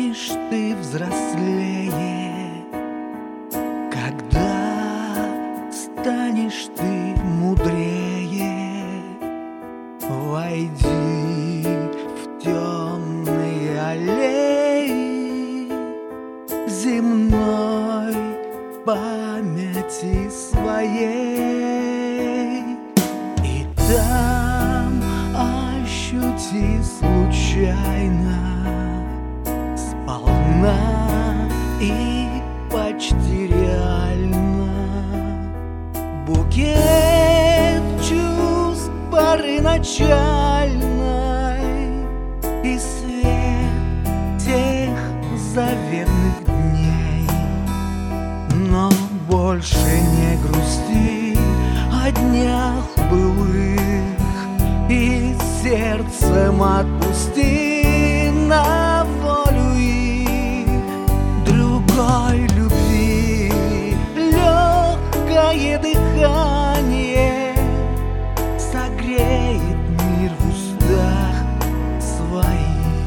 станешь ты взрослее, когда станешь ты мудрее, войди в темные аллеи земной памяти своей, и там ощути случайно, сполна и почти реально букет чувств поры начальной и свет тех заветных дней. Но больше не грусти о днях былых и сердцем отпусти на волю их другой любви. Легкое дыхание согреет мир в устах своих.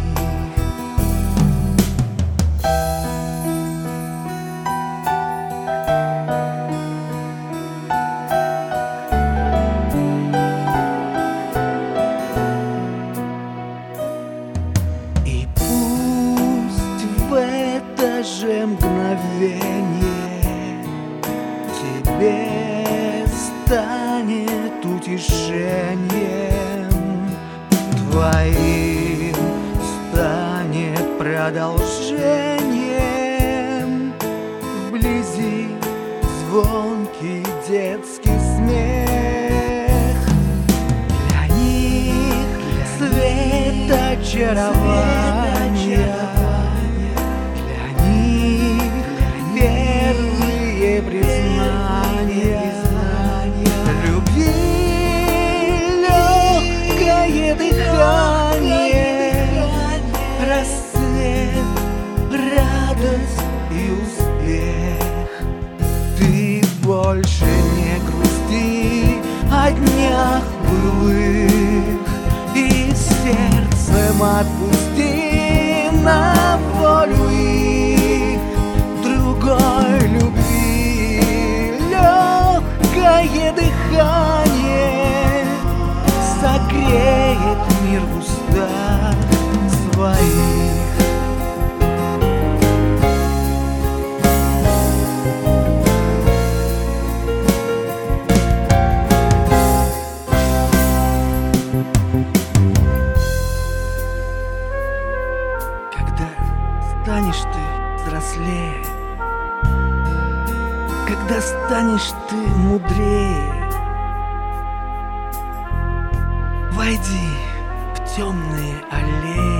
И пусть в это же мгновение тебе станет утешением, твоим станет продолжением вблизи звонкий детский смех. Для них свет очарования, для них первые признания любви. Легкое дыхание, рассвет, радость и успех. Ты больше не грусти о днях былых и сердцем отпусти на волю их другой любви. Легкое дыхание согреет мир в устах своих. Когда станешь ты взрослее, когда станешь ты мудрее, войди в темные аллеи